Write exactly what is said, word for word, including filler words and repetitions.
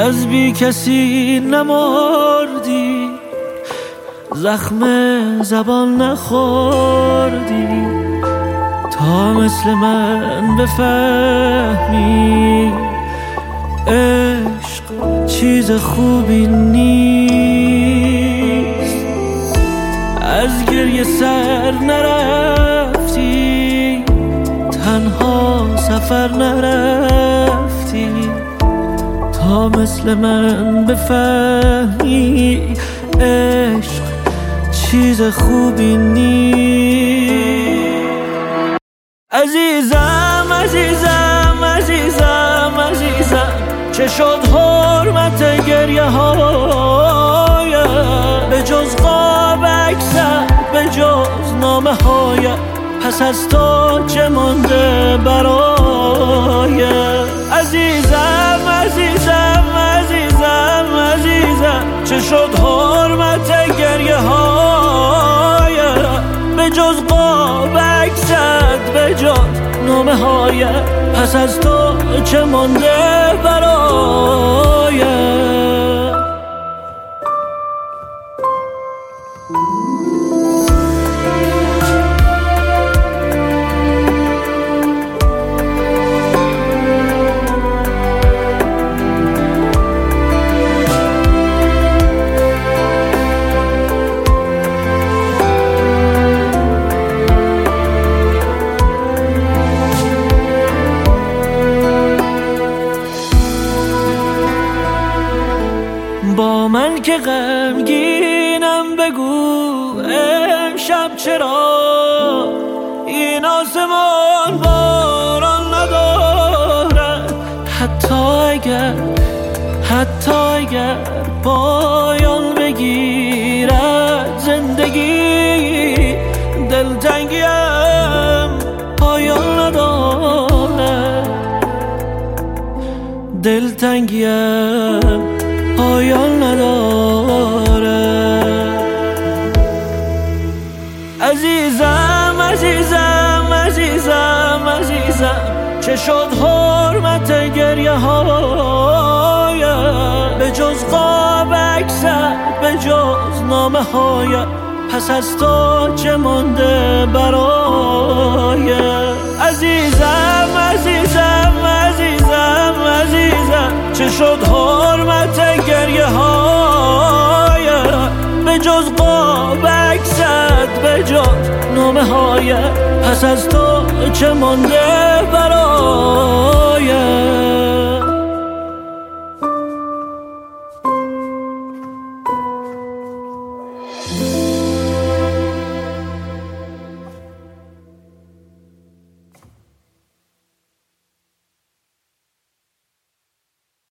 از بی کسی نمردی، زخم زبان نخوردی، تا مثل من بفهمی عشق چیز خوبی نیست. از گریه سر نرفتی، تنها سفر نرفتی، تا مثل من بفهمی عشق چیز خوبی نیست. عزیزم عزیزم عزیزم عزیزم، چه شد حرمت گریه هایم؟ به جز قاب عکست، به جز نامه هایم، پس از تو چه مانده برایم؟ عزیزم عزیزم عزیزم عزیزم، چه شد حرمت گریه هایم؟ به جز قاب عکست، به جز نامه هایم، پس از تو چه مانده برایم؟ با من که غمگینم بگو امشب چرا این آسمان باران ندارد؟ حتی اگر حتی اگر پایان بگیرد زندگی، دلتنگیم پایان ندارد، دلتنگیم پایان نداره. عزیزم عزیزم عزیزم عزیزم، چه شد حرمت گریه هایم؟ به جز قاب عکست، به جز نامه هایم، پس از تو چه مانده برایم؟ عزیزم عزیزم عزیزم عزیزم، چه شد حرمت گریه هایم؟ به جز قاب عکست، به جز نامه هایم، پس از تو چه مانده برایم؟